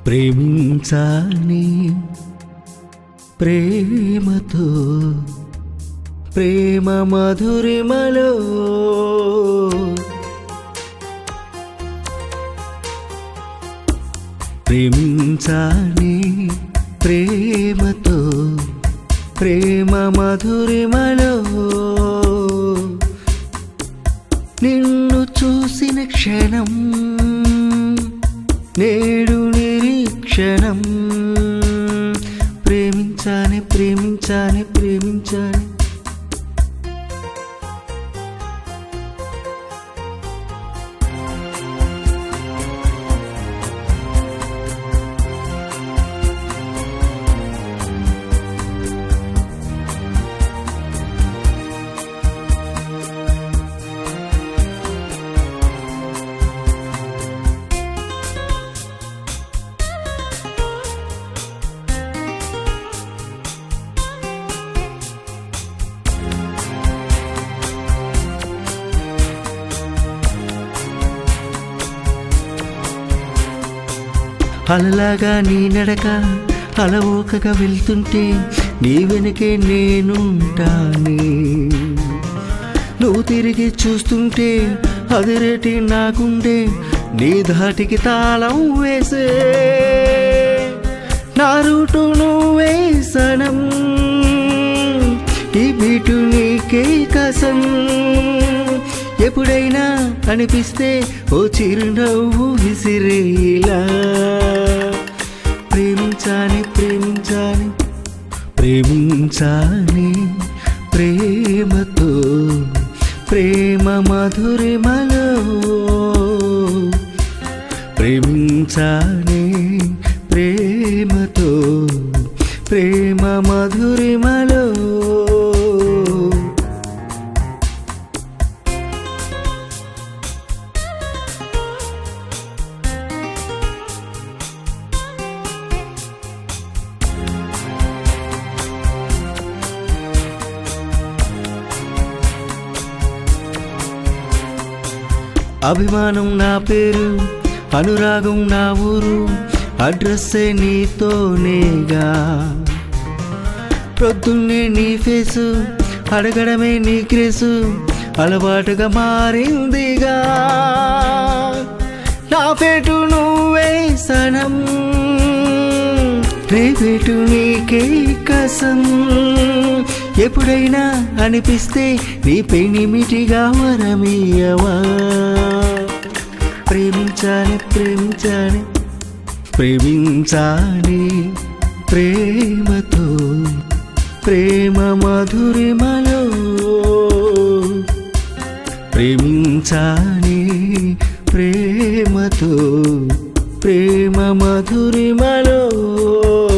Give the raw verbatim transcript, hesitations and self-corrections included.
ప్రేమించాని ప్రేమతో ప్రేమ మధురిమలో ప్రేమించాని ప్రేమతో ప్రేమ మధురిమలో నిన్ను చూసిన క్షణం నేడు నిరీక్షణం ప్రేమించానే ప్రేమించానే ప్రేమించానే అలలాగా నీ నడక అలవోకగా వెళ్తుంటే నీ వెనకే నేనుంటానే నువ్వు తిరిగి చూస్తుంటే అదిరేటి నాకుండే నీ ధాటికి తాళం వేసే నా రూటు నువ్వే సనం ఈ బీటు నీకే కసం ఎప్పుడైనా అనిపిస్తే ఓ చిరునవ్వు విసిరేలా ప్రేమించాని ప్రేమించాని ప్రేమించాని ప్రేమతో ప్రేమ మధురిమలో ప్రేమించాని ప్రేమతో ప్రేమ మధురిమలో అభిమానం నా పేరు అనురాగం నా ఊరు అడ్రస్సే నీతోనేగా ప్రొద్దున్నే నీ ఫేసు అడగడమే నీ క్రేసు అలవాటుగా మారిందిగా నా పేటు నువ్వే సనం రేపేటు నీకే కసం ఎప్పుడైనా అనిపిస్తే నీ పెనిమిటిగా వరమీయవా ప్రేమించాని ప్రేమించాని ప్రేమించాని ప్రేమతో ప్రేమ మధురిమలో ప్రేమించాని ప్రేమతో ప్రేమ మధురిమలో